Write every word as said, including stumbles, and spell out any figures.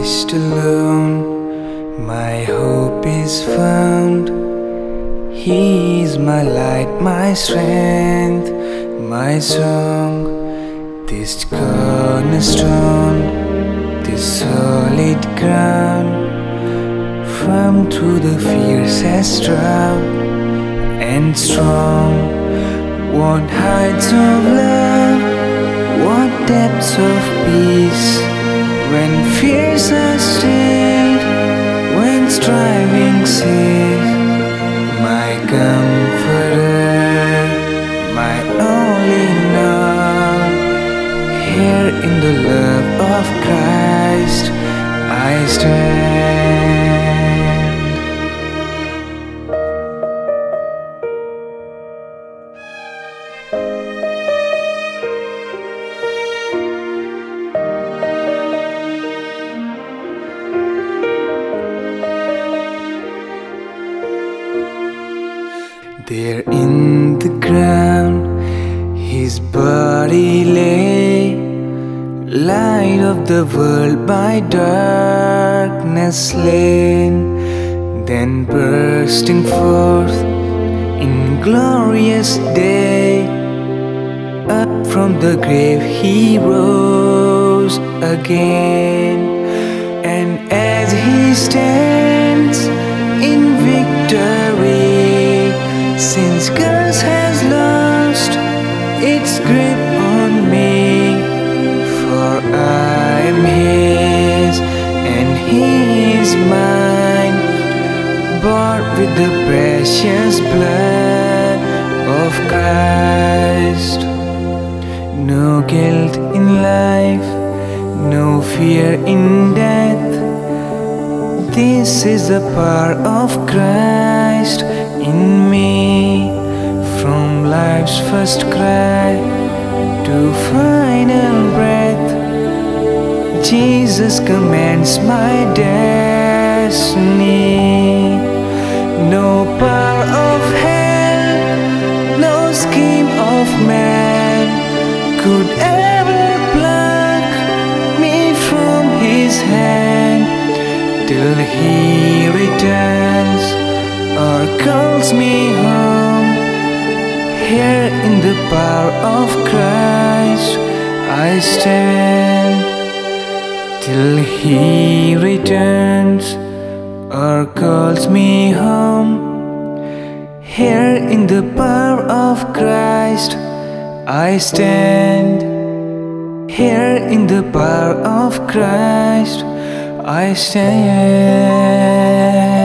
Christ alone my hope is found. He is my light, my strength, my song. This cornerstone, this solid ground, firm through the fiercest drought and strong. What heights of love, what depths of peace, when fears are stilled, when striving cease. My comforter, my all in all, here in the love of Christ I stand. There in the ground his body lay, light of the world by darkness slain. Then bursting forth in glorious day, up from the grave he rose again. And as he stands in victory, since curse has lost its grip on me, for I am His and He is mine, bought with the precious blood of Christ. No guilt in life, no fear in death. This is the power of Christ in me. From life's first cry to final breath, Jesus commands my destiny. No power of hell, no scheme of man could ever pluck me from His hand, till He returns or calls me home. Here in the power of Christ I stand, till He returns or calls me home. Here in the power of Christ I stand. Here in the power of Christ I stand.